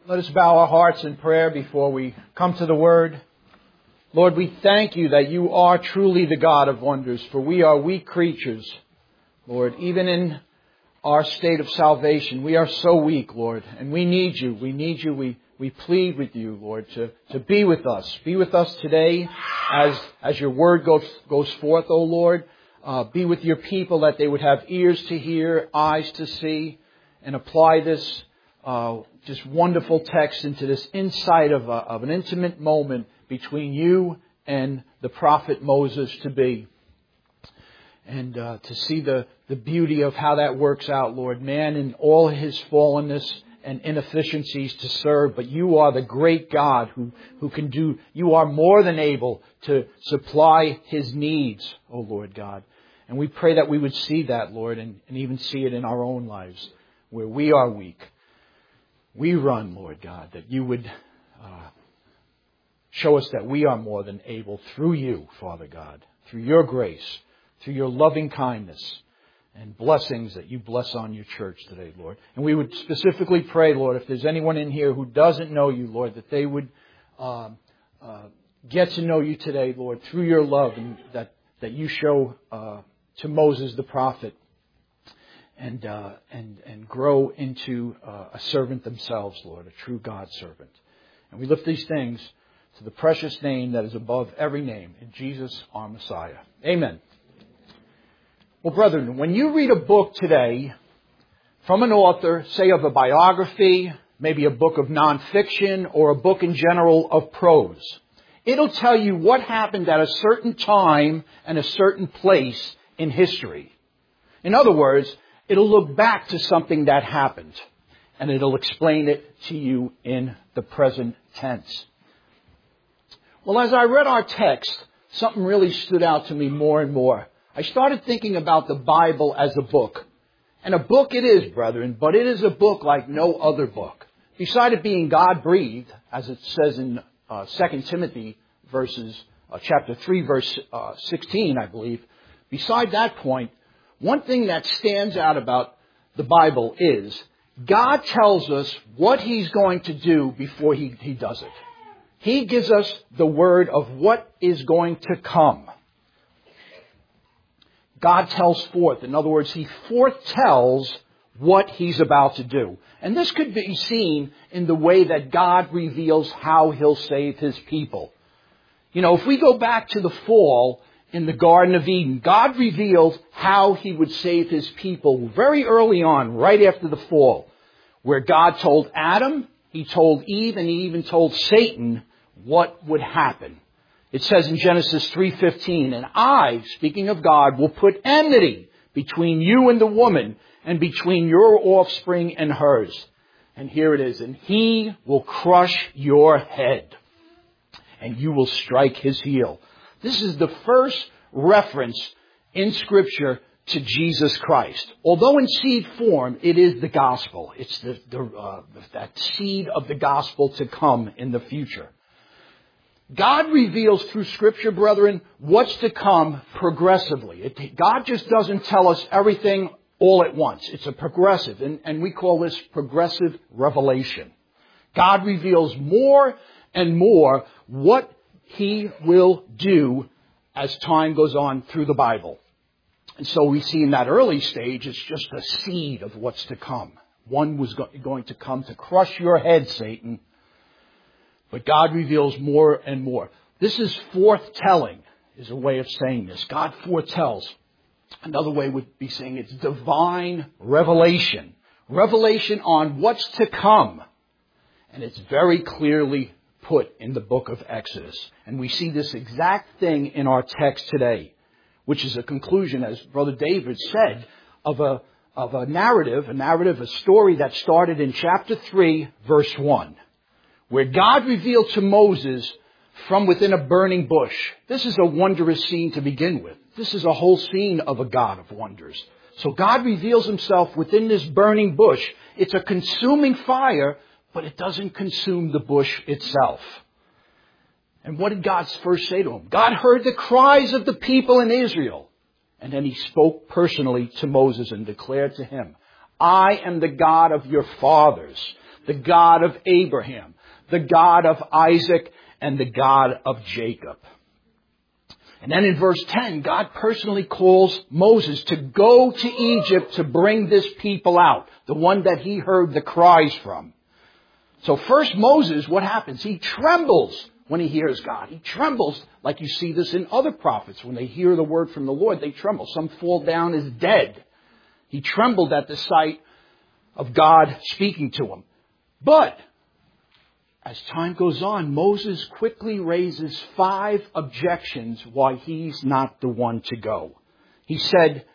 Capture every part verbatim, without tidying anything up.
Let us bow our hearts in prayer before we come to the Word. Lord, we thank you that you are truly the God of wonders, for we are weak creatures. Lord, even in our state of salvation, we are so weak, Lord, and we need you. We need you. We, we plead with you, Lord, to, to be with us. Be with us today as, as your Word goes, goes forth, O Lord. Uh, be with your people that they would have ears to hear, eyes to see, and apply this uh, just wonderful text into this insight of, a, of an intimate moment between you and the prophet Moses to be. And uh, to see the, the beauty of how that works out, Lord. Man in all his fallenness and inefficiencies to serve, but you are the great God who, who can do, you are more than able to supply his needs, O Lord God. And we pray that we would see that, Lord, and, and even see it in our own lives, where we are weak. We run, Lord God, that you would uh, show us that we are more than able through you, Father God, through your grace, through your loving kindness and blessings that you bless on your church today, Lord. And we would specifically pray, Lord, if there's anyone in here who doesn't know you, Lord, that they would uh, uh, get to know you today, Lord, through your love and that, that you show uh, to Moses the prophet. And, uh, and, and grow into uh, a servant themselves, Lord, a true God servant. And we lift these things to the precious name that is above every name, in Jesus our Messiah. Amen. Well, brethren, when you read a book today from an author, say of a biography, maybe a book of nonfiction, or a book in general of prose, it'll tell you what happened at a certain time and a certain place in history. In other words, it'll look back to something that happened, and it'll explain it to you in the present tense. Well, as I read our text, something really stood out to me more and more. I started thinking about the Bible as a book. And a book it is, brethren, but it is a book like no other book. Beside it being God-breathed, as it says in uh, Second Timothy verses, uh, chapter three, verse uh, sixteen, I believe, beside that point, one thing that stands out about the Bible is God tells us what he's going to do before he, he does it. He gives us the word of what is going to come. God tells forth. In other words, he foretells what he's about to do. And this could be seen in the way that God reveals how he'll save his people. You know, if we go back to the fall in the Garden of Eden, God revealed how he would save his people very early on, right after the fall, where God told Adam, he told Eve, and he even told Satan what would happen. It says in Genesis three fifteen, and I, speaking of God, will put enmity between you and the woman, and between your offspring and hers. And here it is, and he will crush your head, and you will strike his heel. This is the first reference in Scripture to Jesus Christ. Although in seed form, it is the gospel. It's the, the uh, that seed of the gospel to come in the future. God reveals through Scripture, brethren, what's to come progressively. It, God just doesn't tell us everything all at once. It's a progressive, and, and we call this progressive revelation. God reveals more and more what he will do as time goes on through the Bible. And so we see in that early stage, it's just a seed of what's to come. One was go- going to come to crush your head, Satan. But God reveals more and more. This is foretelling, is a way of saying this. God foretells. Another way would be saying it's divine revelation. Revelation on what's to come. And it's very clearly put in the book of Exodus. And we see this exact thing in our text today, which is a conclusion, as Brother David said, of a, of a narrative, a narrative, a story that started in chapter three, verse one, where God revealed to Moses from within a burning bush. This is a wondrous scene to begin with. This is a whole scene of a God of wonders. So God reveals himself within this burning bush. It's a consuming fire, but it doesn't consume the bush itself. And what did God first say to him? God heard the cries of the people in Israel. And then he spoke personally to Moses and declared to him, I am the God of your fathers, the God of Abraham, the God of Isaac, and the God of Jacob. And then in verse ten, God personally calls Moses to go to Egypt to bring this people out, the one that he heard the cries from. So first Moses, what happens? He trembles when he hears God. He trembles like you see this in other prophets. When they hear the word from the Lord, they tremble. Some fall down as dead. He trembled at the sight of God speaking to him. But as time goes on, Moses quickly raises five objections why he's not the one to go. He said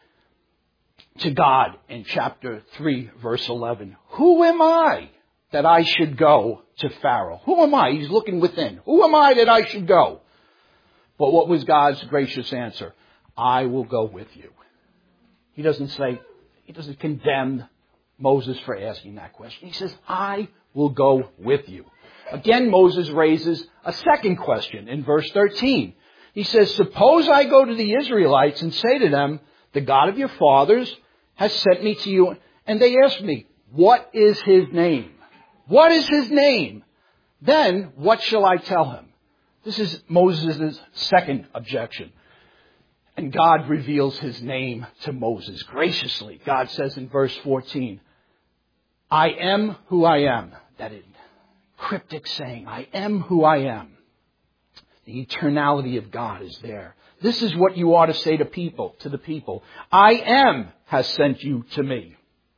to God in chapter three, verse eleven, "Who am I that I should go to Pharaoh?" Who am I? He's looking within. Who am I that I should go? But what was God's gracious answer? "I will go with you." He doesn't say, he doesn't condemn Moses for asking that question. He says, "I will go with you." Again, Moses raises a second question in verse thirteen. He says, "Suppose I go to the Israelites and say to them, 'The God of your fathers has sent me to you.' And they ask me, 'What is his name?' What is his name? Then what shall I tell him?" This is Moses' second objection. And God reveals his name to Moses graciously. God says in verse fourteen, "I am who I am." That is cryptic saying, I am who I am. The eternality of God is there. This is what you ought to say to people, to the people. "I am has sent you to me."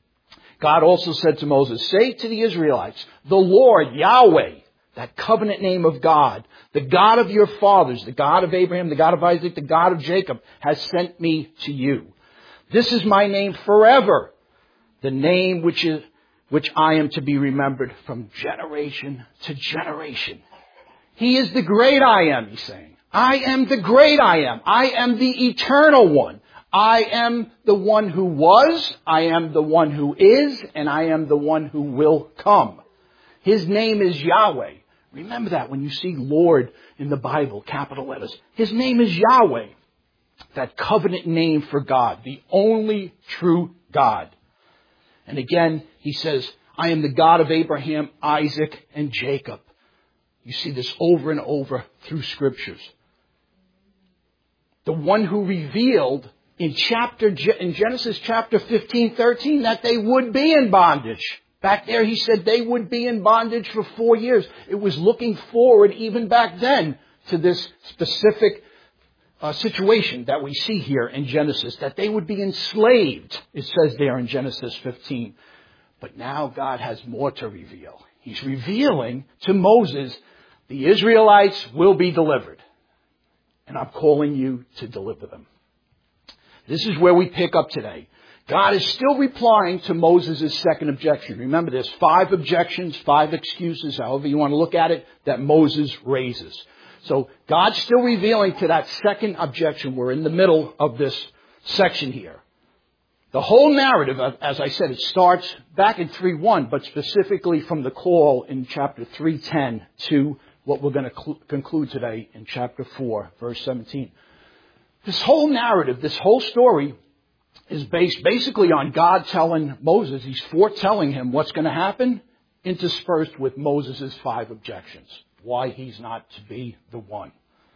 God also said to Moses, "Say to the Israelites, 'The Lord, Yahweh,'" that covenant name of God, "the God of your fathers, the God of Abraham, the God of Isaac, the God of Jacob, has sent me to you. This is my name forever, the name which is which I am to be remembered from generation to generation." He is the great I am, he's saying. I am the great I am. I am the eternal one. I am the one who was, I am the one who is, and I am the one who will come. His name is Yahweh. Remember that when you see Lord in the Bible, capital letters. His name is Yahweh. That covenant name for God, the only true God. And again, he says, "I am the God of Abraham, Isaac, and Jacob." You see this over and over through scriptures. The one who revealed in chapter, in Genesis chapter fifteen, thirteen, that they would be in bondage. Back there he said they would be in bondage for four years. It was looking forward even back then to this specific uh, situation that we see here in Genesis, that they would be enslaved, it says there in Genesis fifteen. But now God has more to reveal. He's revealing to Moses, the Israelites will be delivered. And I'm calling you to deliver them. This is where we pick up today. God is still replying to Moses' second objection. Remember, there's five objections, five excuses, however you want to look at it, that Moses raises. So God's still revealing to that second objection. We're in the middle of this section here. The whole narrative, as I said, it starts back in three one, but specifically from the call in chapter three ten to what we're going to cl- conclude today in chapter four, verse seventeen. This whole narrative, this whole story is based basically on God telling Moses, he's foretelling him what's going to happen, interspersed with Moses' five objections, why he's not to be the one.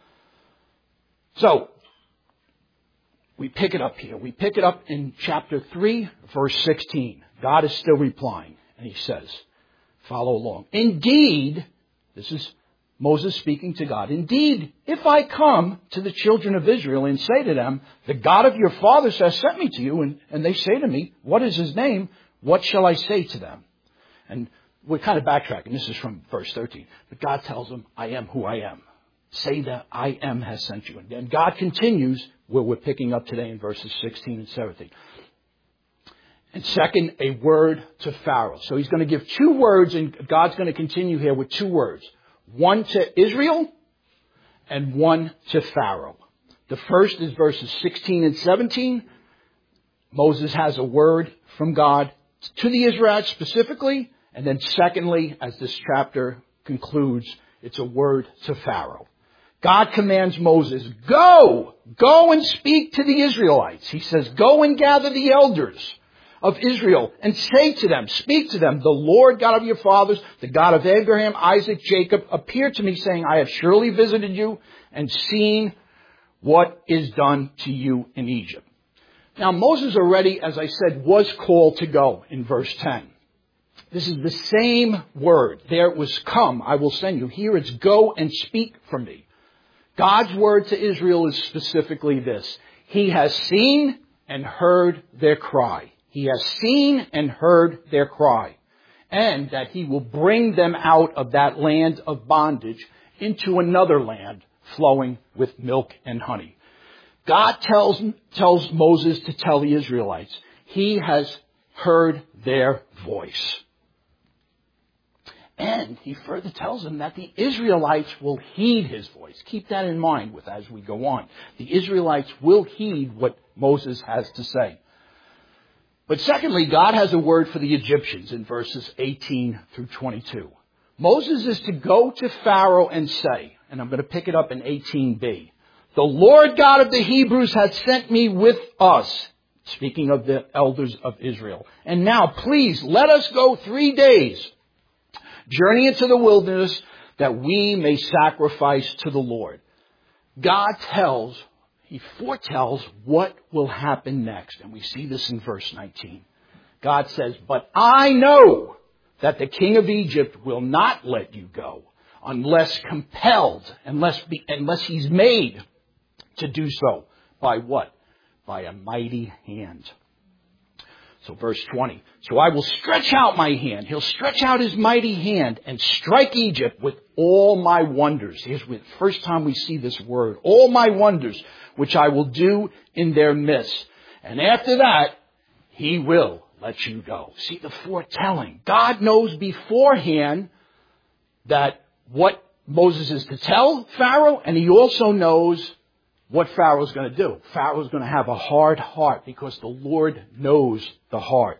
So, we pick it up here. We pick it up in chapter three, verse sixteen. God is still replying, and he says, follow along. "Indeed," this is Moses speaking to God, "indeed, if I come to the children of Israel and say to them, 'The God of your fathers has sent me to you,' and, and they say to me, 'What is his name?' what shall I say to them?" And we're kind of backtracking. This is from verse thirteen. But God tells them, "I am who I am. Say that I am has sent you." And then God continues where we're picking up today in verses sixteen and seventeen. And second, a word to Pharaoh. So he's going to give two words, and God's going to continue here with two words. One to Israel and one to Pharaoh. The first is verses sixteen and seventeen. Moses has a word from God to the Israelites specifically. And then secondly, as this chapter concludes, it's a word to Pharaoh. God commands Moses, go, go and speak to the Israelites. He says, go and gather the elders of Israel, and say to them, speak to them, the Lord God of your fathers, the God of Abraham, Isaac, Jacob, appeared to me saying, I have surely visited you and seen what is done to you in Egypt. Now Moses already, as I said, was called to go in verse ten. This is the same word. There it was, come, I will send you. Here it's go and speak for me. God's word to Israel is specifically this. He has seen and heard their cry. He has seen and heard their cry. And that he will bring them out of that land of bondage into another land flowing with milk and honey. God tells, tells Moses to tell the Israelites, he has heard their voice. And he further tells them that the Israelites will heed his voice. Keep that in mind with as we go on. The Israelites will heed what Moses has to say. But secondly, God has a word for the Egyptians in verses eighteen through twenty-two. Moses is to go to Pharaoh and say, and I'm going to pick it up in eighteen b, the Lord God of the Hebrews has sent me with us, speaking of the elders of Israel. And now, please, let us go three days, journey into the wilderness, that we may sacrifice to the Lord. God tells, he foretells what will happen next. And we see this in verse nineteen. God says, but I know that the king of Egypt will not let you go unless compelled, unless, be, unless he's made to do so. By what? By a mighty hand. So verse twenty. So I will stretch out my hand. He'll stretch out his mighty hand and strike Egypt with all my wonders. Here's the first time we see this word. All my wonders, which I will do in their midst. And after that, he will let you go. See the foretelling. God knows beforehand that what Moses is to tell Pharaoh, and he also knows what Pharaoh's going to do. Pharaoh's going to have a hard heart because the Lord knows the heart.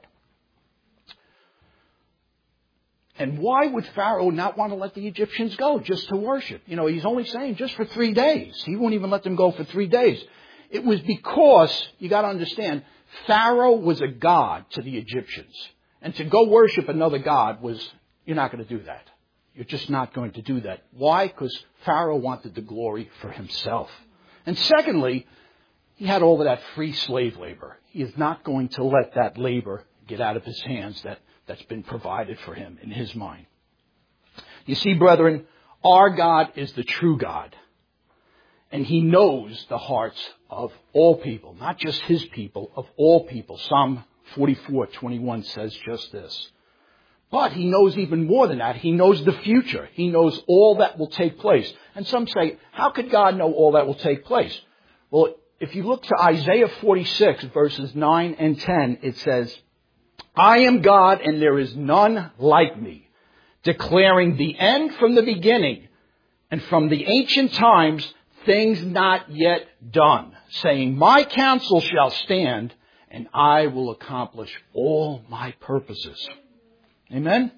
And why would Pharaoh not want to let the Egyptians go just to worship? You know, he's only saying just for three days. He won't even let them go for three days. It was because, you got to understand, Pharaoh was a god to the Egyptians. And to go worship another god was, you're not going to do that. You're just not going to do that. Why? Because Pharaoh wanted the glory for himself. And secondly, he had all of that free slave labor. He is not going to let that labor get out of his hands that, that's been provided for him in his mind. You see, brethren, our God is the true God. And he knows the hearts of all people, not just his people, of all people. Psalm forty-four twenty-one says just this. But he knows even more than that. He knows the future. He knows all that will take place. And some say, how could God know all that will take place? Well, if you look to Isaiah forty-six, verses nine and ten, it says, I am God and there is none like me, declaring the end from the beginning and from the ancient times, things not yet done, saying, my counsel shall stand and I will accomplish all my purposes. Amen?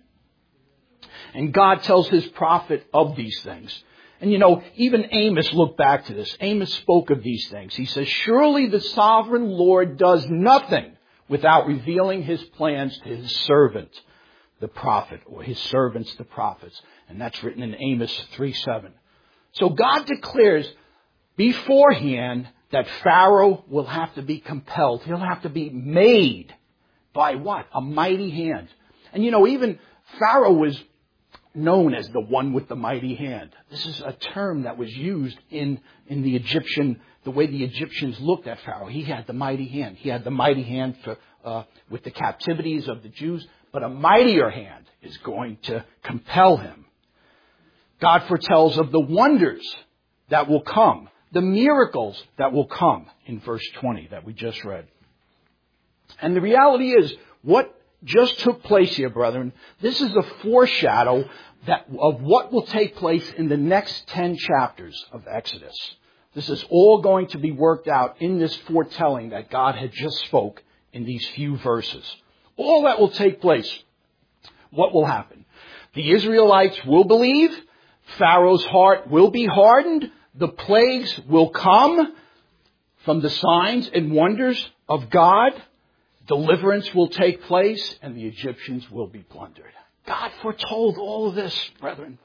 And God tells his prophet of these things. And you know, even Amos looked back to this. Amos spoke of these things. He says, surely the sovereign Lord does nothing without revealing his plans to his servant, the prophet, or his servants, the prophets. And that's written in Amos three seven. So God declares beforehand that Pharaoh will have to be compelled. He'll have to be made by what? A mighty hand. And you know, even Pharaoh was known as the one with the mighty hand. This is a term that was used in, in the Egyptian, the way the Egyptians looked at Pharaoh. He had the mighty hand. He had the mighty hand for, uh, with the captivities of the Jews, but a mightier hand is going to compel him. God foretells of the wonders that will come, the miracles that will come in verse twenty that we just read. And the reality is, what just took place here, brethren, this is a foreshadow that of what will take place in the next ten chapters of Exodus. This is all going to be worked out in this foretelling that God had just spoke in these few verses. All that will take place. What will happen? The Israelites will believe. Pharaoh's heart will be hardened. The plagues will come from the signs and wonders of God. Deliverance will take place and the Egyptians will be plundered. God foretold all of this, brethren.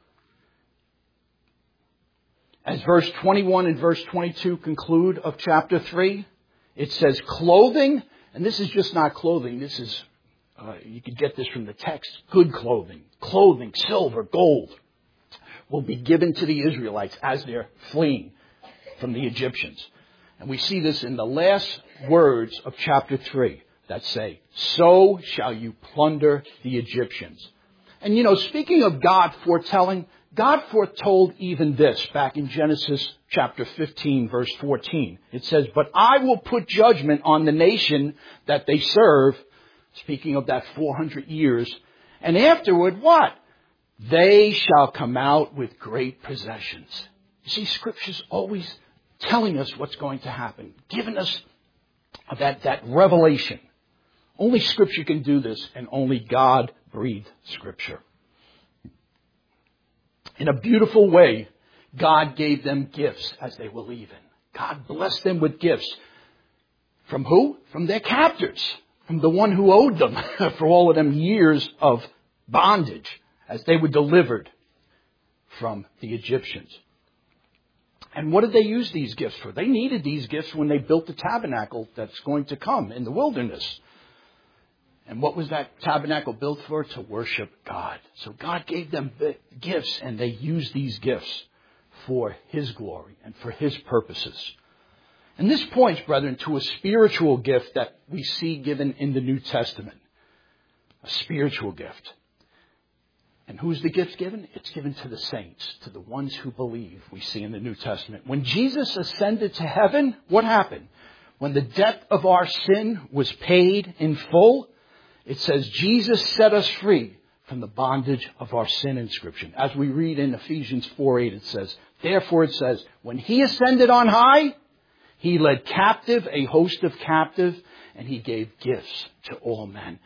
As verse twenty-one and verse twenty-two conclude of chapter three, it says clothing, and this is just not clothing, this is, uh, you could get this from the text, good clothing, clothing, silver, gold, will be given to the Israelites as they're fleeing from the Egyptians. And we see this in the last words of chapter three that say, so shall you plunder the Egyptians. And you know, speaking of God foretelling, God foretold even this back in Genesis chapter fifteen, verse fourteen. It says, but I will put judgment on the nation that they serve, speaking of that four hundred years, and afterward what? They shall come out with great possessions. You see, Scripture's always telling us what's going to happen, giving us that, that revelation. Only Scripture can do this, and only God breathed Scripture. In a beautiful way, God gave them gifts as they were leaving. God blessed them with gifts. From who? From their captors. From the one who owed them for all of them years of bondage as they were delivered from the Egyptians. And what did they use these gifts for? They needed these gifts when they built the tabernacle that's going to come in the wilderness. And what was that tabernacle built for? To worship God. So God gave them gifts, and they used these gifts for His glory and for His purposes. And this points, brethren, to a spiritual gift that we see given in the New Testament. A spiritual gift. And who's the gift given? It's given to the saints, to the ones who believe, we see in the New Testament. When Jesus ascended to heaven, what happened? When the debt of our sin was paid in full, it says Jesus set us free from the bondage of our sin inscription. As we read in Ephesians four eight, it says, therefore it says, when He ascended on high, He led captive a host of captives, and He gave gifts to all men.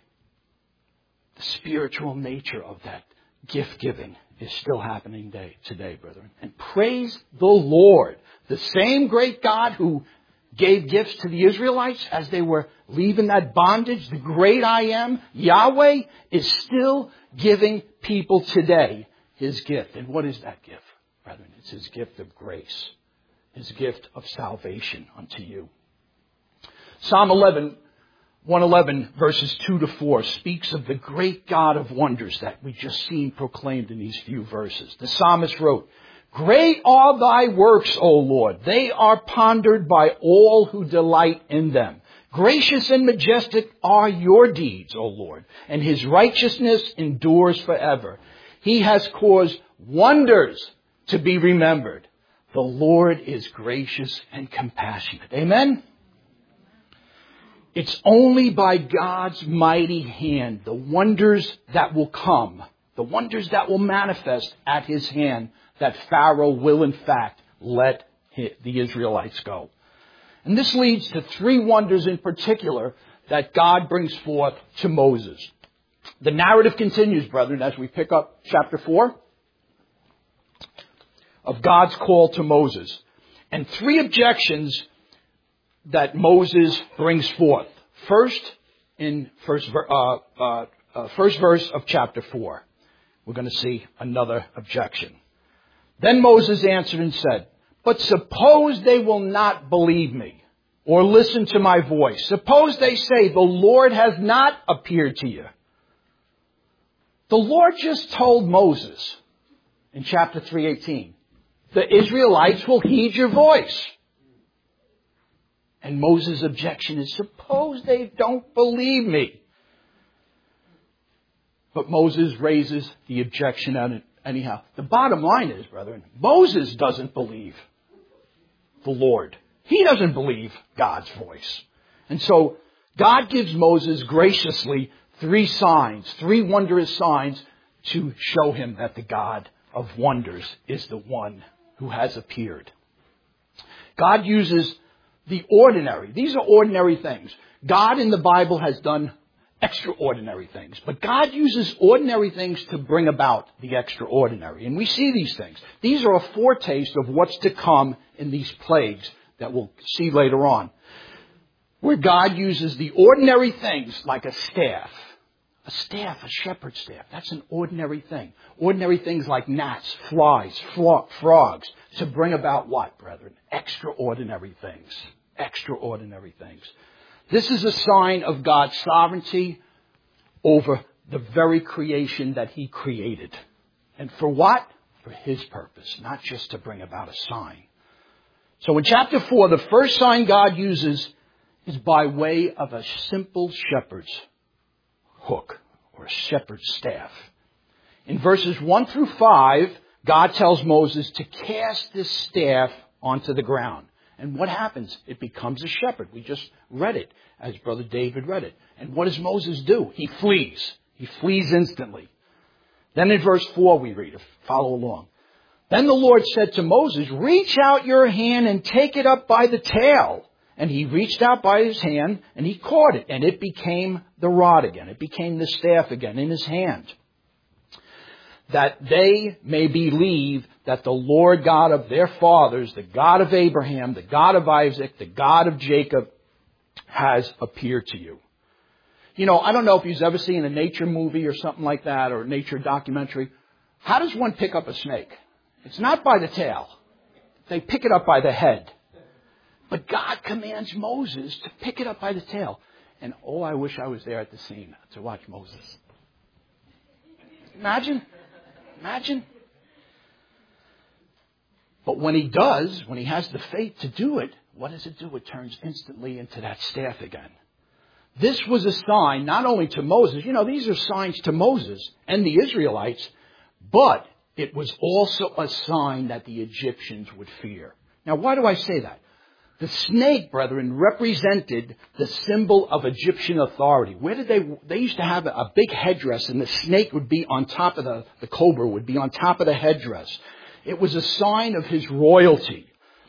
The spiritual nature of that gift giving is still happening day, today, brethren. And praise the Lord, the same great God who gave gifts to the Israelites as they were leaving that bondage, the great I Am, Yahweh, is still giving people today His gift. And what is that gift, brethren? It's His gift of grace, His gift of salvation unto you. Psalm eleven, one eleven, verses two to four, speaks of the great God of wonders that we just seen proclaimed in these few verses. The psalmist wrote, great are thy works, O Lord. They are pondered by all who delight in them. Gracious and majestic are your deeds, O Lord, and His righteousness endures forever. He has caused wonders to be remembered. The Lord is gracious and compassionate. Amen? It's only by God's mighty hand, the wonders that will come, the wonders that will manifest at His hand, that Pharaoh will in fact let the Israelites go. And this leads to three wonders in particular that God brings forth to Moses. The narrative continues, brethren, as we pick up chapter four of God's call to Moses. And three objections that Moses brings forth. First, in first, uh, uh, uh, first verse of chapter four, we're going to see another objection. Then Moses answered and said, but suppose they will not believe me or listen to my voice. Suppose they say, the Lord has not appeared to you. The Lord just told Moses in chapter three eighteen, the Israelites will heed your voice. And Moses' objection is, suppose they don't believe me. But Moses raises the objection on it anyhow. The bottom line is, brethren, Moses doesn't believe the Lord. He doesn't believe God's voice. And so God gives Moses graciously three signs, three wondrous signs to show him that the God of wonders is the one who has appeared. God uses the ordinary. These are ordinary things. God in the Bible has done extraordinary things. But God uses ordinary things to bring about the extraordinary. And we see these things. These are a foretaste of what's to come in these plagues that we'll see later on. where God uses the ordinary things like a staff. A staff, a shepherd's staff. That's an ordinary thing. Ordinary things like gnats, flies, flo- frogs, to bring about what, brethren? Extraordinary things. Extraordinary things. This is a sign of God's sovereignty over the very creation that He created. And for what? For His purpose, not just to bring about a sign. So in chapter four, the first sign God uses is by way of a simple shepherd's hook or a shepherd's staff. In verses one through five, God tells Moses to cast this staff onto the ground. And what happens? It becomes a shepherd. We just read it as Brother David read it. And what does Moses do? He flees. He flees instantly. Then in verse four we read, follow along. Then the Lord said to Moses, reach out your hand and take it up by the tail. And he reached out by his hand and he caught it. And it became the rod again. It became the staff again in his hand. That they may believe that the Lord God of their fathers, the God of Abraham, the God of Isaac, the God of Jacob, has appeared to you. You know, I don't know if you've ever seen a nature movie or something like that, or a nature documentary. How does one pick up a snake? It's not by the tail. They pick it up by the head. But God commands Moses to pick it up by the tail. And oh, I wish I was there at the scene to watch Moses. Imagine. Imagine. But when he does, when he has the faith to do it, what does it do? It turns instantly into that staff again. This was a sign not only to Moses. You know, these are signs to Moses and the Israelites, but it was also a sign that the Egyptians would fear. Now, why do I say that? The snake, brethren, represented the symbol of Egyptian authority. Where did they, they used to have a big headdress, and the snake would be on top of the, the cobra would be on top of the headdress. It was a sign of his royalty.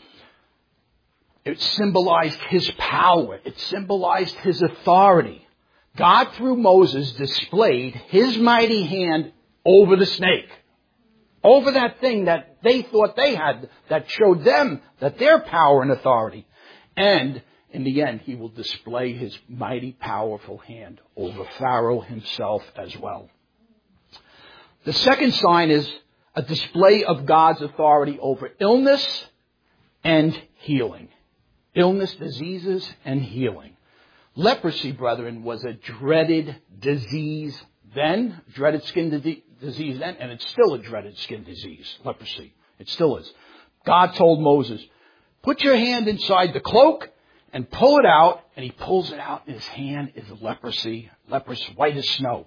It symbolized his power. It symbolized his authority. God, through Moses, displayed his mighty hand over the snake. Over that thing that they thought they had, that showed them that their power and authority. And in the end, he will display his mighty, powerful hand over Pharaoh himself as well. The second sign is a display of God's authority over illness and healing. Illness, diseases, and healing. Leprosy, brethren, was a dreaded disease then, dreaded skin di- disease then, and it's still a dreaded skin disease, leprosy. It still is. God told Moses, put your hand inside the cloak and pull it out, and he pulls it out, and his hand is leprosy, leprous, white as snow.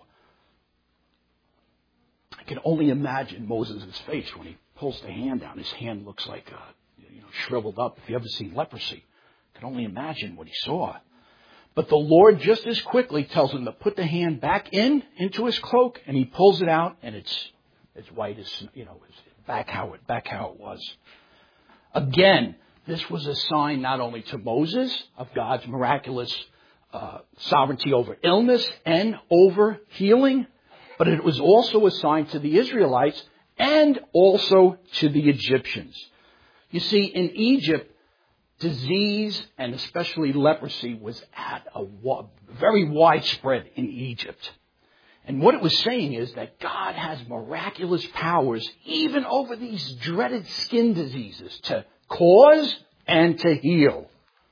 I can only imagine Moses' face when he pulls the hand down. His hand looks like uh, you know, shriveled up. If you ever seen leprosy, I can only imagine what he saw. But the Lord just as quickly tells him to put the hand back in, into his cloak, and he pulls it out, and it's as white as, you know, back how it, back how it was. Again, this was a sign not only to Moses of God's miraculous uh, sovereignty over illness and over healing, but it was also a sign to the Israelites and also to the Egyptians. You see, in Egypt, disease and especially leprosy was at a wa- very widespread in Egypt. And what it was saying is that God has miraculous powers even over these dreaded skin diseases to cause and to heal.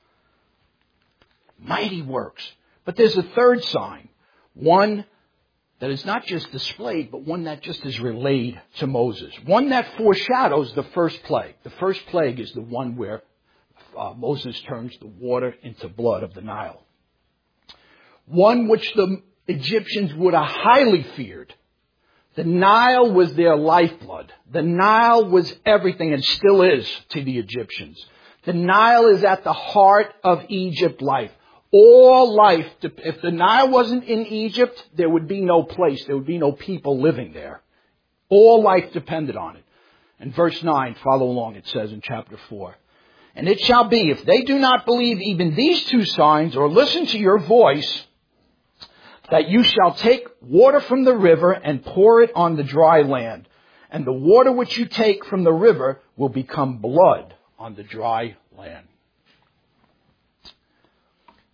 Mighty works. But there's a third sign. One that is not just displayed, but one that just is relayed to Moses. One that foreshadows the first plague. The first plague is the one where uh, Moses turns the water into blood of the Nile. One which the Egyptians would have highly feared. The Nile was their lifeblood. The Nile was everything and still is to the Egyptians. The Nile is at the heart of Egypt life. All life, if the Nile wasn't in Egypt, there would be no place. There would be no people living there. All life depended on it. And verse nine, follow along, it says in chapter four. And it shall be, if they do not believe even these two signs or listen to your voice, that you shall take water from the river and pour it on the dry land. And the water which you take from the river will become blood on the dry land.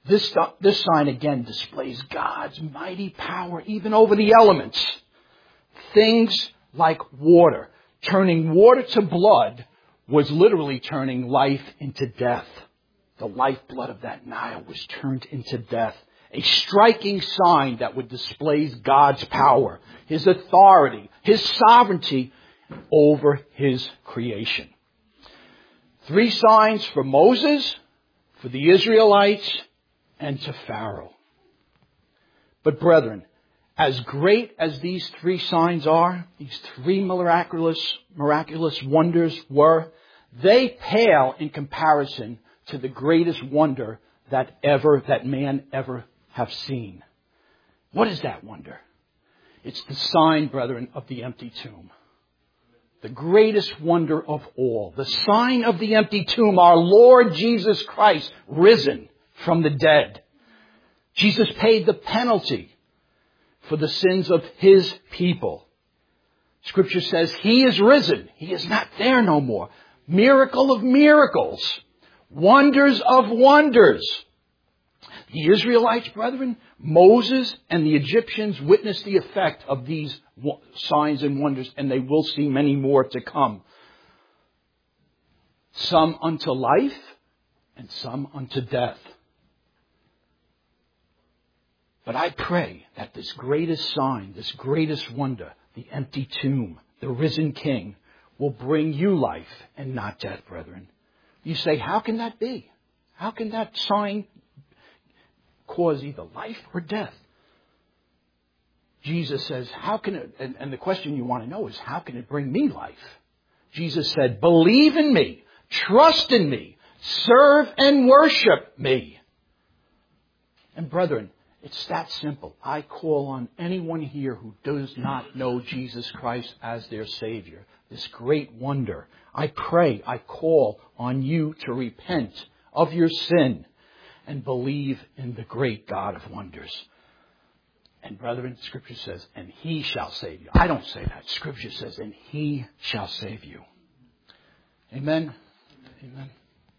This, this sign again displays God's mighty power even over the elements. Things like water. Turning water to blood was literally turning life into death. The lifeblood of that Nile was turned into death. A striking sign that would display God's power, His authority, His sovereignty over His creation. Three signs for Moses, for the Israelites, and to Pharaoh. But brethren, as great as these three signs are, these three miraculous, miraculous wonders were, they pale in comparison to the greatest wonder that ever, that man ever have seen. What is that wonder? It's the sign, brethren, of the empty tomb. The greatest wonder of all. The sign of the empty tomb, our Lord Jesus Christ, risen from the dead. Jesus paid the penalty for the sins of His people. Scripture says He is risen. He is not there no more. Miracle of miracles. Wonders of wonders. The Israelites, brethren, Moses and the Egyptians witnessed the effect of these signs and wonders, and they will see many more to come. Some unto life and some unto death. But I pray that this greatest sign, this greatest wonder, the empty tomb, the risen King, will bring you life and not death, brethren. You say, how can that be? How can that sign cause either life or death? Jesus says, how can it, and, and the question you want to know is, how can it bring me life? Jesus said, believe in me, trust in me, serve and worship me. And brethren, it's that simple. I call on anyone here who does not know Jesus Christ as their Savior, this great wonder. I pray, I call on you to repent of your sin and believe in the great God of wonders. And brethren, Scripture says, and He shall save you. I don't say that. Scripture says, and He shall save you. Amen? Amen.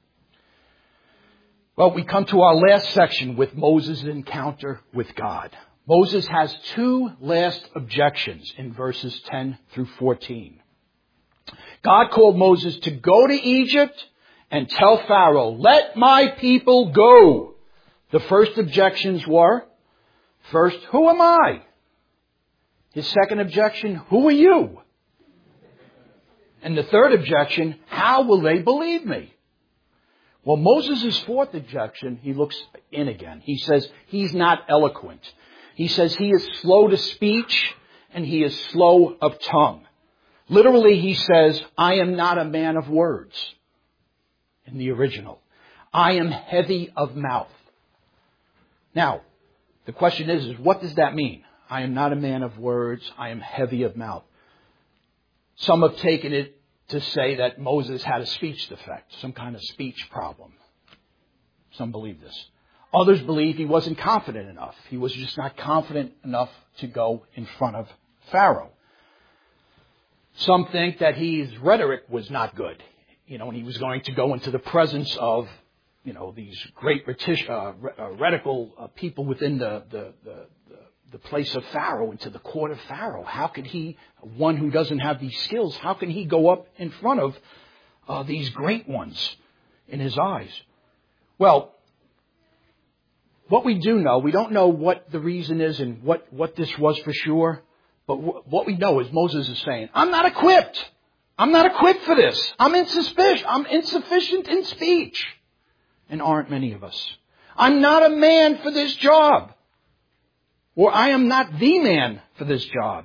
Well, we come to our last section with Moses' encounter with God. Moses has two last objections in verses ten through fourteen. God called Moses to go to Egypt and tell Pharaoh, let my people go. The first objections were, first, who am I? His second objection, who are you? And the third objection, how will they believe me? Well, Moses' fourth objection, he looks in again. He says he's not eloquent. He says he is slow to speech and he is slow of tongue. Literally, he says, I am not a man of words. In the original, I am heavy of mouth. Now, the question is, is what does that mean? I am not a man of words. I am heavy of mouth. Some have taken it to say that Moses had a speech defect, some kind of speech problem. Some believe this. Others believe he wasn't confident enough. He was just not confident enough to go in front of Pharaoh. Some think that his rhetoric was not good. You know, and he was going to go into the presence of, you know, these great uh, rhetorical uh, people within the, the, the, the, the place of Pharaoh, into the court of Pharaoh. How could he, one who doesn't have these skills, how can he go up in front of uh, these great ones in his eyes? Well, what we do know, we don't know what the reason is and what, what this was for sure. But w- what we know is Moses is saying, I'm not equipped. I'm not equipped for this. I'm insufficient. I'm insufficient in speech. And aren't many of us. I'm not a man for this job. Or I am not the man for this job.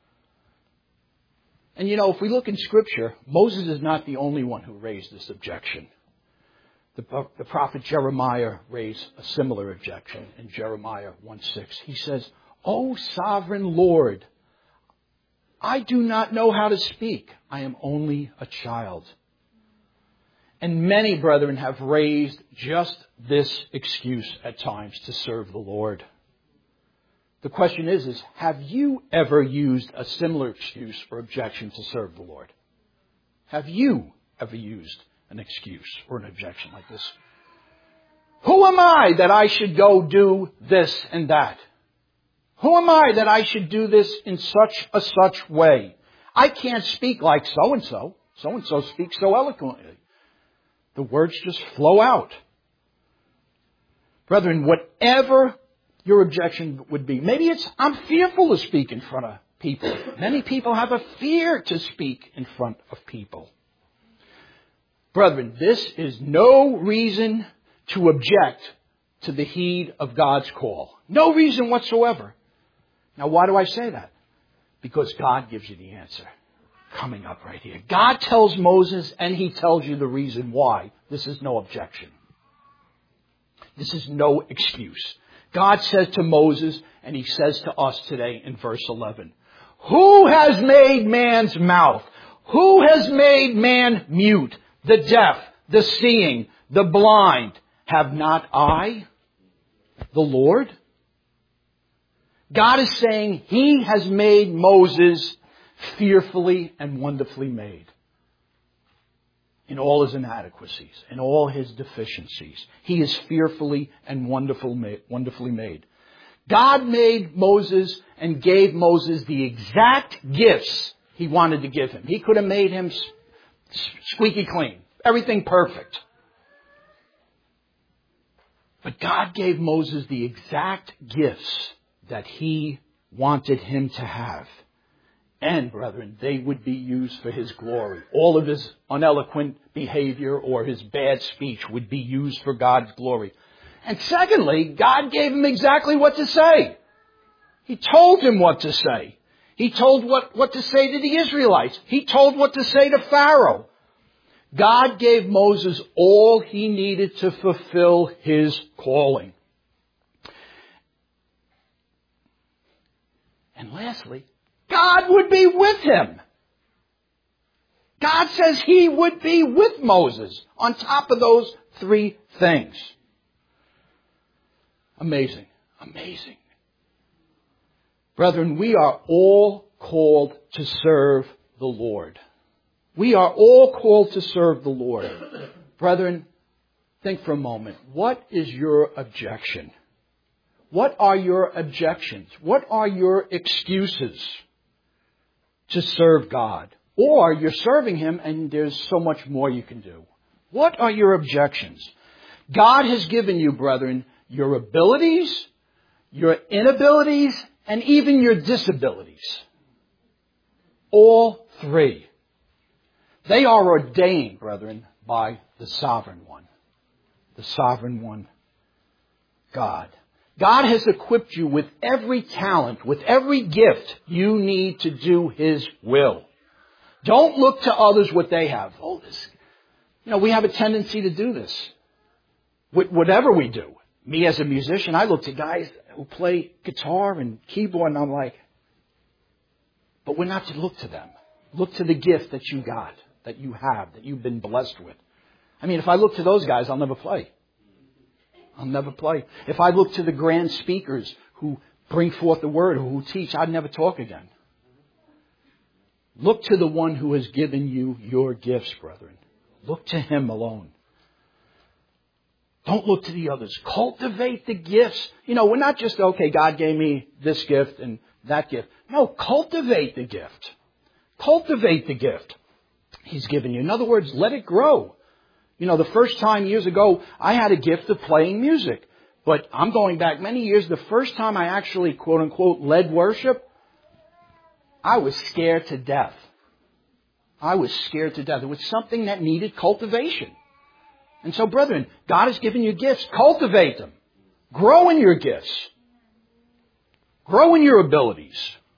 And you know, if we look in Scripture, Moses is not the only one who raised this objection. The, the prophet Jeremiah raised a similar objection in Jeremiah one six. He says, O sovereign Lord, I do not know how to speak. I am only a child. And many brethren have raised just this excuse at times to serve the Lord. The question is, is have you ever used a similar excuse or objection to serve the Lord? Have you ever used an excuse or an objection like this? Who am I that I should go do this and that? Who am I that I should do this in such a such way? I can't speak like so-and-so. So-and-so speaks so eloquently. The words just flow out. Brethren, whatever your objection would be, maybe it's, I'm fearful to speak in front of people. Many people have a fear to speak in front of people. Brethren, this is no reason to object to the heed of God's call. No reason whatsoever. Now, why do I say that? Because God gives you the answer. Coming up right here. God tells Moses and he tells you the reason why. This is no objection. This is no excuse. God says to Moses, and he says to us today in verse eleven, who has made man's mouth? Who has made man mute? The deaf, the seeing, the blind. Have not I, the Lord? God is saying he has made Moses fearfully and wonderfully made. In all his inadequacies, in all his deficiencies. He is fearfully and wonderful made, wonderfully made. God made Moses and gave Moses the exact gifts he wanted to give him. He could have made him squeaky clean. Everything perfect. But God gave Moses the exact gifts that he wanted him to have. And, brethren, they would be used for his glory. All of his uneloquent behavior or his bad speech would be used for God's glory. And secondly, God gave him exactly what to say. He told him what to say. He told what, what to say to the Israelites. He told what to say to Pharaoh. God gave Moses all he needed to fulfill his calling. And lastly, God would be with him. God says he would be with Moses on top of those three things. Amazing. Amazing. Brethren, we are all called to serve the Lord. We are all called to serve the Lord. Brethren, think for a moment. What is your objection? What are your objections? What are your excuses to serve God? Or you're serving him and there's so much more you can do. What are your objections? God has given you, brethren, your abilities, your inabilities, and even your disabilities. All three. They are ordained, brethren, by the sovereign one. The sovereign one, God. God has equipped you with every talent, with every gift you need to do his will. Don't look to others what they have. Oh, this, you know, we have a tendency to do this. Whatever we do. Me as a musician, I look to guys who play guitar and keyboard and I'm like, but we're not to look to them. Look to the gift that you got, that you have, that you've been blessed with. I mean, if I look to those guys, I'll never play. I'll never play. If I look to the grand speakers who bring forth the word, who teach, I'd never talk again. Look to the one who has given you your gifts, brethren. Look to him alone. Don't look to the others. Cultivate the gifts. You know, we're not just, okay, God gave me this gift and that gift. No, cultivate the gift. Cultivate the gift he's given you. In other words, let it grow. You know, the first time years ago, I had a gift of playing music. But I'm going back many years. The first time I actually, quote unquote, led worship, I was scared to death. I was scared to death. It was something that needed cultivation. And so, brethren, God has given you gifts. Cultivate them. Grow in your gifts. Grow in your abilities.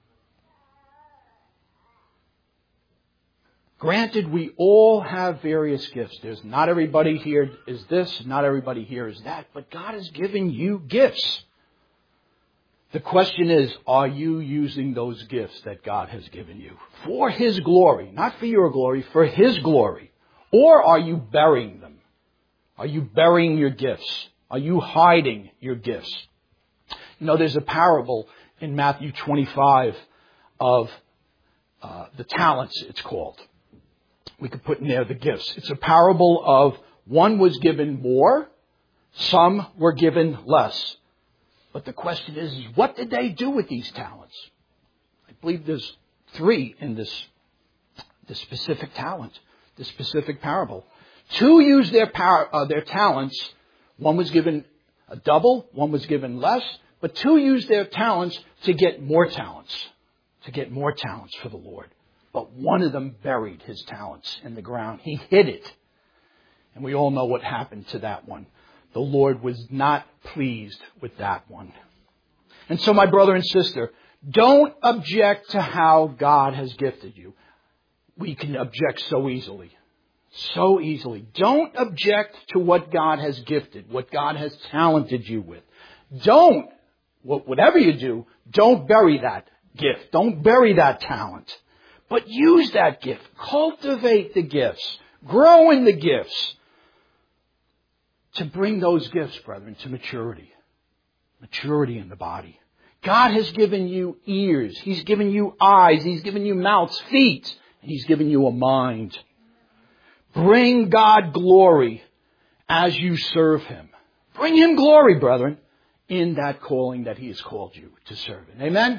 Granted, we all have various gifts. There's not everybody here is this, not everybody here is that, but God has given you gifts. The question is, are you using those gifts that God has given you for his glory, not for your glory, for his glory? Or are you burying them? Are you burying your gifts? Are you hiding your gifts? You know, there's a parable in Matthew twenty-five of uh, the talents, it's called. We could put in there the gifts. It's a parable of one was given more, Some were given less. But the question is, what did they do with these talents? I believe there's three in this, this specific talent, this specific parable. Two used their power, uh, their talents. One was given a double, one was given less, but two used their talents to get more talents, to get more talents for the Lord. But one of them buried his talents in the ground. He hid it. And we all know what happened to that one. The Lord was not pleased with that one. And so, my brother and sister, don't object to how God has gifted you. We can object so easily. So easily. Don't object to what God has gifted, what God has talented you with. Don't, whatever you do, don't bury that gift. Don't bury that talent. But use that gift. Cultivate the gifts. Grow in the gifts. To bring those gifts, brethren, to maturity. Maturity in the body. God has given you ears. He's given you eyes. He's given you mouths, feet. And He's given you a mind. Bring God glory as you serve Him. Bring Him glory, brethren, in that calling that He has called you to serve in. Amen?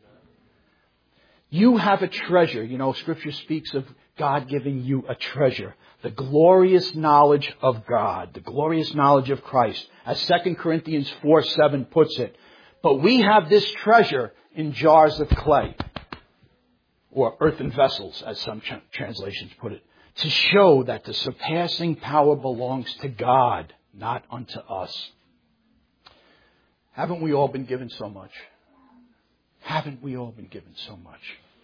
You have a treasure. You know, Scripture speaks of God giving you a treasure. The glorious knowledge of God. The glorious knowledge of Christ. As Second Corinthians four seven puts it. But we have this treasure in jars of clay. Or earthen vessels, as some tra- translations put it. To show that the surpassing power belongs to God, not unto us. Haven't we all been given so much? Haven't we all been given so much?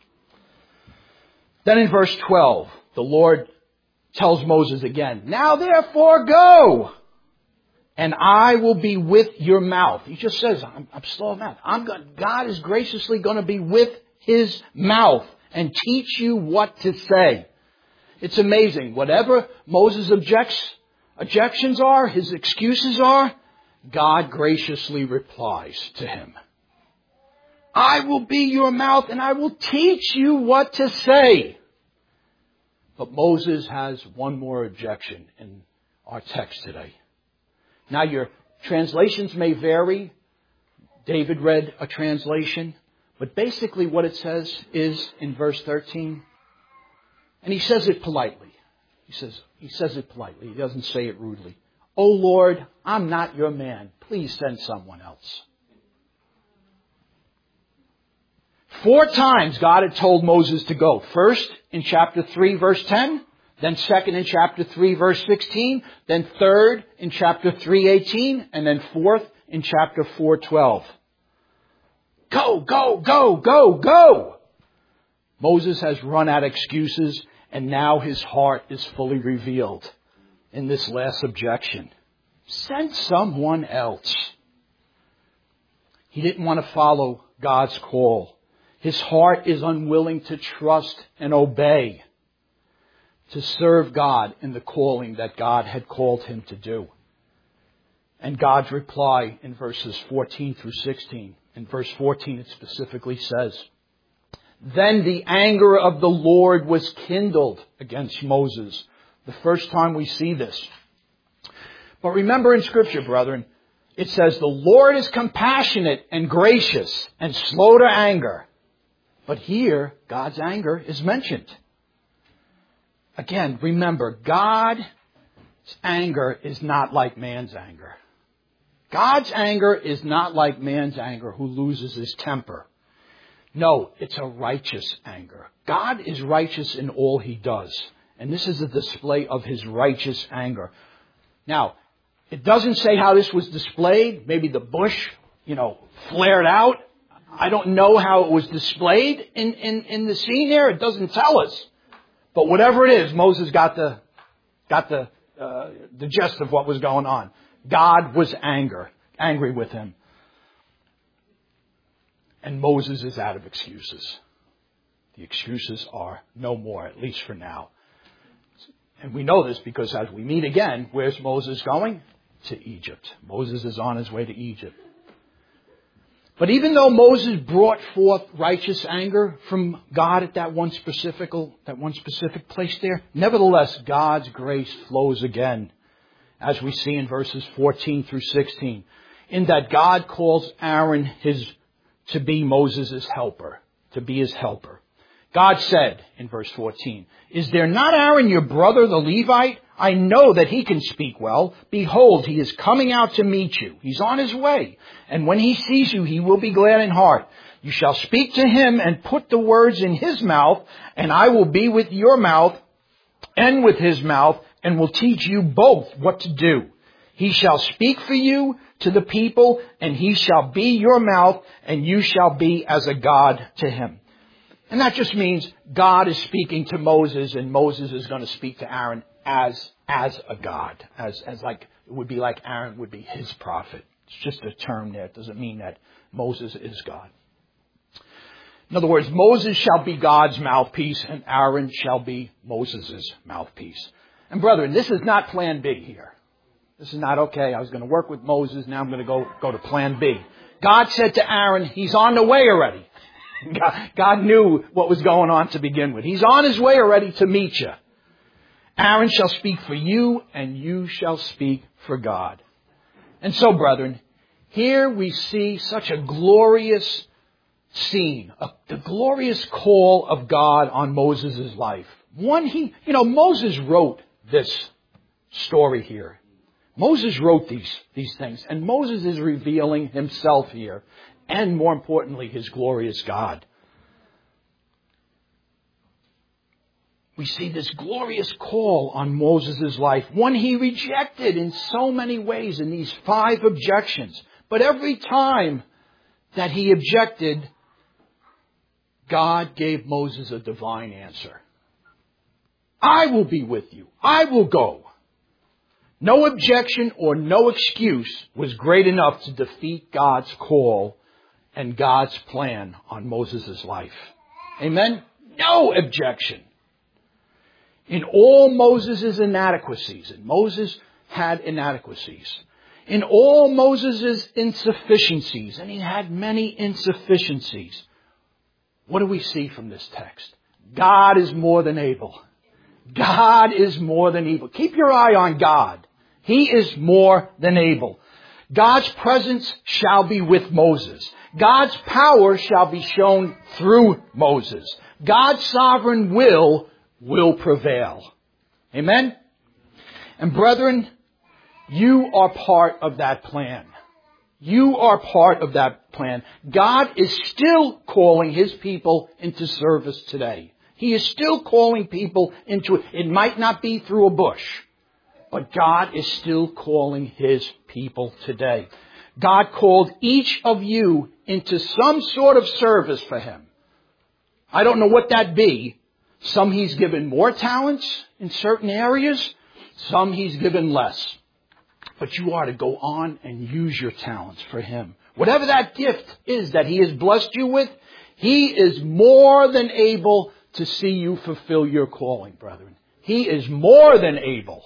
Then in verse twelve, the Lord tells Moses again, now therefore go, and I will be with your mouth. He just says, I'm, I'm slow of mouth. I'm going, God is graciously going to be with His mouth and teach you what to say. It's amazing. Whatever Moses' objects, objections are, his excuses are, God graciously replies to him. I will be your mouth and I will teach you what to say. But Moses has one more objection in our text today. Now your translations may vary. David read a translation. But basically what it says is in verse thirteen. And he says it politely. He says, he says it politely. He doesn't say it rudely. Oh Lord, I'm not your man. Please send someone else. Four times God had told Moses to go. First in chapter three, verse ten. Then second in chapter three, verse sixteen. Then third in chapter three, eighteen. And then fourth in chapter four, twelve. Go, go, go, go, go. Moses has run out of excuses, and now his heart is fully revealed in this last objection. Send someone else. He didn't want to follow God's call. His heart is unwilling to trust and obey, to serve God in the calling that God had called him to do. And God's reply in verses fourteen through sixteen. In verse fourteen it specifically says, Then the anger of the Lord was kindled against Moses. The first time we see this. But remember in Scripture, brethren, it says the Lord is compassionate and gracious and slow to anger. But here, God's anger is mentioned. Again, remember, God's anger is not like man's anger. God's anger is not like man's anger who loses his temper. No, it's a righteous anger. God is righteous in all he does. And this is a display of his righteous anger. Now, it doesn't say how this was displayed. Maybe the bush, you know, flared out. I don't know how it was displayed in, in, in the scene here. It doesn't tell us. But whatever it is, Moses got the, got the, uh, the gist of what was going on. God was anger, angry with him. And Moses is out of excuses. The excuses are no more, at least for now. And we know this because as we meet again, where's Moses going? To Egypt. Moses is on his way to Egypt. But even though Moses brought forth righteous anger from God at that one specific, that one specific place there, nevertheless, God's grace flows again. as we see in verses fourteen through sixteen, in that God calls Aaron his to be Moses' helper, to be his helper. God said in verse fourteen, "Is there not Aaron your brother the Levite? I know that he can speak well. Behold, he is coming out to meet you. He's on his way. And when he sees you, he will be glad in heart. You shall speak to him and put the words in his mouth, and I will be with your mouth and with his mouth, and will teach you both what to do. He shall speak for you to the people, and he shall be your mouth, and you shall be as a God to him." And that just means God is speaking to Moses, and Moses is going to speak to Aaron as as a God, as as like it would be like Aaron would be his prophet. It's just a term there. It doesn't mean that Moses is God. In other words, Moses shall be God's mouthpiece, and Aaron shall be Moses' mouthpiece. And brethren, this is not plan B here. This is not, okay, I was going to work with Moses, now I'm going to go, go to plan B. God said to Aaron, he's on the way already. God, God knew what was going on to begin with. He's on his way already to meet you. Aaron shall speak for you, and you shall speak for God. And so, brethren, here we see such a glorious scene, a, the glorious call of God on Moses' life. One, he, you know, Moses wrote this story here. Moses wrote these, these things, and Moses is revealing himself here, and more importantly, his glorious God. We see this glorious call on Moses' life, one he rejected in so many ways in these five objections. But every time that he objected, God gave Moses a divine answer. I will be with you. I will go. No objection or no excuse was great enough to defeat God's call and God's plan on Moses' life. Amen? No objection. In all Moses' inadequacies, and Moses had inadequacies, in all Moses' insufficiencies, and he had many insufficiencies, what do we see from this text? God is more than able. God is more than able. Keep your eye on God. He is more than able. God's presence shall be with Moses. God's power shall be shown through Moses. God's sovereign will will prevail. Amen? And brethren, you are part of that plan. You are part of that plan. God is still calling his people into service today. He is still calling people into it. It might not be through a bush, but God is still calling his people today. God called each of you into some sort of service for him. I don't know what that be. Some he's given more talents in certain areas. Some he's given less. But you are to go on and use your talents for him. Whatever that gift is that he has blessed you with, he is more than able to see you fulfill your calling, brethren. He is more than able.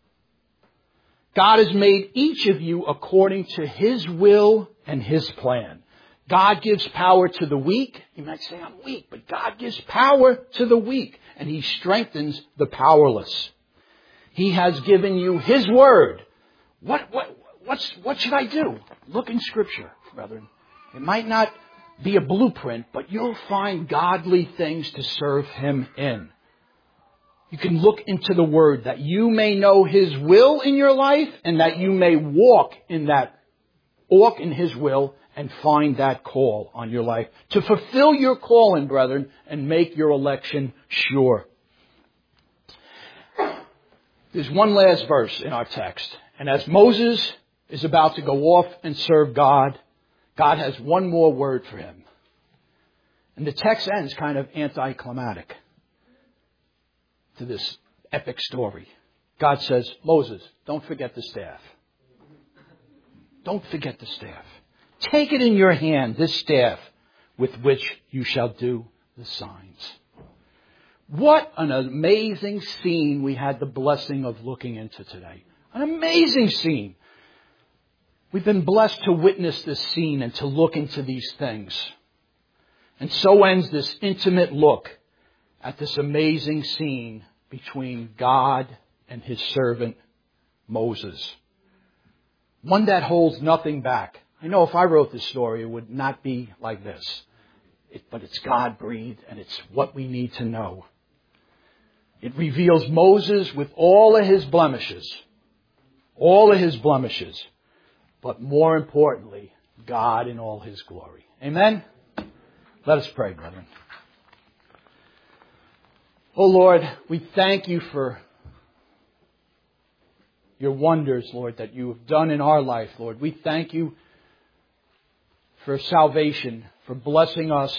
God has made each of you according to his will and his plan. God gives power to the weak. You might say, I'm weak, but God gives power to the weak, and he strengthens the powerless. He has given you his word. What, what, what's, what should I do? Look in Scripture, brethren. It might not be a blueprint, but you'll find godly things to serve him in. You can look into the Word that you may know his will in your life, and that you may walk in that, walk in his will and find that call on your life. To fulfill your calling, brethren, and make your election sure. There's one last verse in our text. And as Moses is about to go off and serve God, God has one more word for him. And the text ends kind of anticlimactic to this epic story. God says, Moses, don't forget the staff. Don't forget the staff. Take it in your hand, this staff, with which you shall do the signs. What an amazing scene we had the blessing of looking into today. An amazing scene. We've been blessed to witness this scene and to look into these things. And so ends this intimate look at this amazing scene between God and his servant Moses. One that holds nothing back. I know if I wrote this story, it would not be like this. It, but it's God-breathed, and it's what we need to know. It reveals Moses with all of his blemishes. All of his blemishes. But more importantly, God in all His glory. Amen? Let us pray, brethren. Oh Lord, we thank You for Your wonders, Lord, that You have done in our life, Lord. We thank You for salvation, for blessing us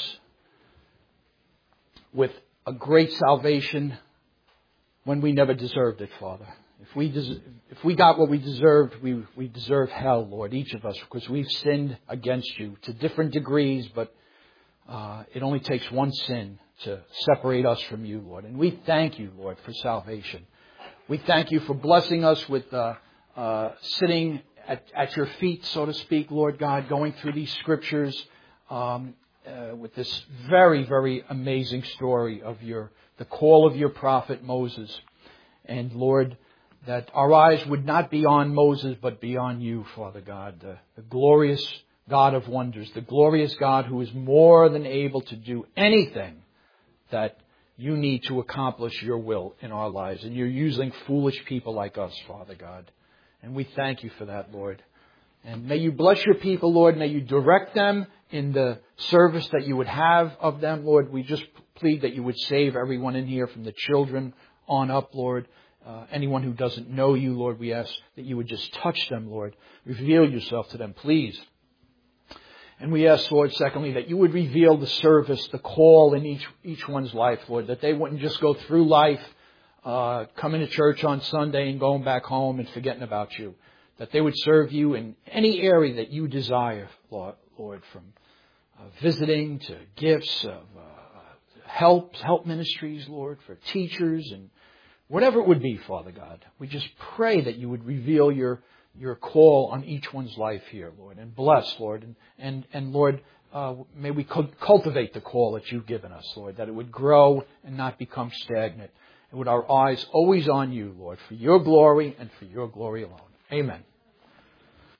with a great salvation when we never deserved it, Father. If we des- if we got what we deserved, we we deserve hell, Lord, each of us, because we've sinned against You to different degrees, but uh, it only takes one sin to separate us from You, Lord. And we thank You, Lord, for salvation. We thank You for blessing us with uh, uh, sitting at, at Your feet, so to speak, Lord God, going through these scriptures um, uh, with this very, very amazing story of Your the call of Your prophet Moses. And Lord, that our eyes would not be on Moses, but be on You, Father God, the, the glorious God of wonders, the glorious God who is more than able to do anything that You need to accomplish Your will in our lives. And You're using foolish people like us, Father God. And we thank You for that, Lord. And may You bless Your people, Lord. May You direct them in the service that You would have of them, Lord. We just plead that You would save everyone in here from the children on up, Lord. Uh, anyone who doesn't know You, Lord, we ask that You would just touch them, Lord. Reveal Yourself to them, please. And we ask, Lord, secondly, that You would reveal the service, the call in each each one's life, Lord, that they wouldn't just go through life, uh, coming to church on Sunday and going back home and forgetting about You. That they would serve You in any area that You desire, Lord, Lord from uh, visiting to gifts of uh, help, help ministries, Lord, for teachers and whatever it would be, Father God. We just pray that You would reveal Your Your call on each one's life here, Lord, and bless, Lord, and and, and Lord, uh, may we cultivate the call that You've given us, Lord, that it would grow and not become stagnant, and with our eyes always on You, Lord, for Your glory and for Your glory alone. Amen.